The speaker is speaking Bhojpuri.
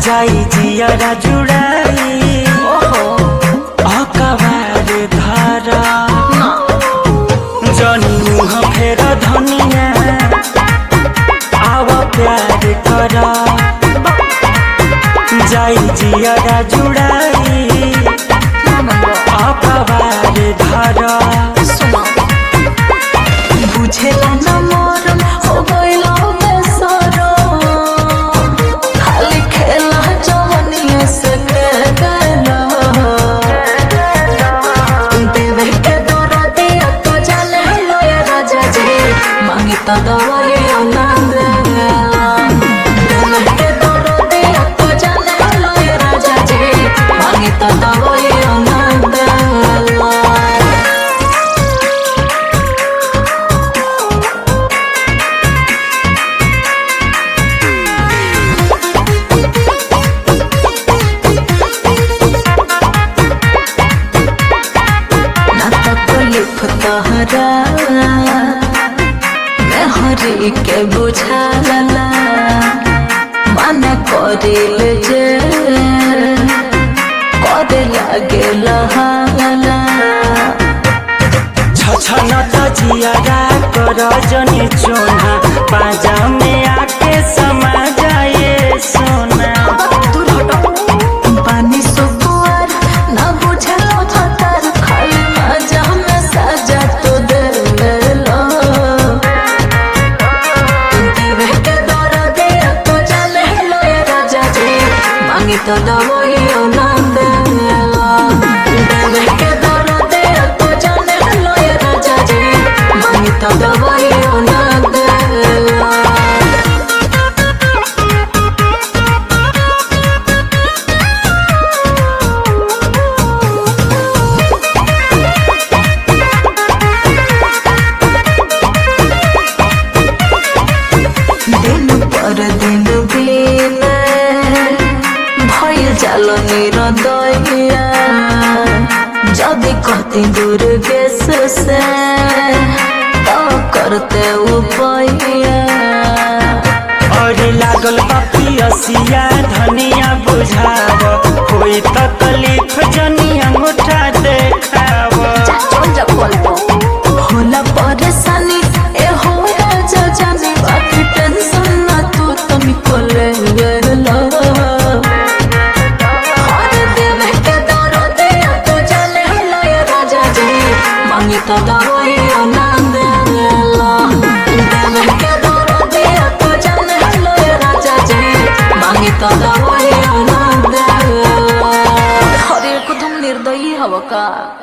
जाई जियरा जुड़ाई अकबार धारा जनी मुँह फेर धनिया आवा प्यार करा जाई जियरा जुड़ाई अकबार धारा बुझेला न मोर हो गइलो बेसरो खाली खेला जवनिया से गला देवे के दरदिया तो जाने लो ये राजा जी मांगी तो दवाई ना देला देवे के दरदिया तो जाने लो ये राजा जी मांगी तो दवाई ना देला तहरा मैं हरी के बुझाला मन करिल जे करे लागे लहाला छछनत जियरा कर जनी चोना पाजा में आके समा जाए सोना पानी सुकुआर ना बुझलो थतर खाली मजा में सजा तो देलो देवे के दरदे तो चले लो ये राजा जी मांगी तो दवाई ना देलो देवे के दरदे तो चले लो ये राजा जी मांगी तो दवाई ना देलो दिन पर दिन बीने भइल जाल निरदइया जदि कहती दुर्गेश से तो करते उपाया और लागल बापी असिया धनिया बुझाव कोई तकलीफ जनी अंगूठा देखाव होला परेशानी ए हो राजा जानी बाकी टेंशन ना तू तनिको ले लो हर देवे के दरदे तो चले लो ये राजा जी मांगी तो दवाई ना देला देवे के दरदे तो चले लो ये राजा जी मांगी तो दवाई ना देला हर एक तुम निर्दयी हव का।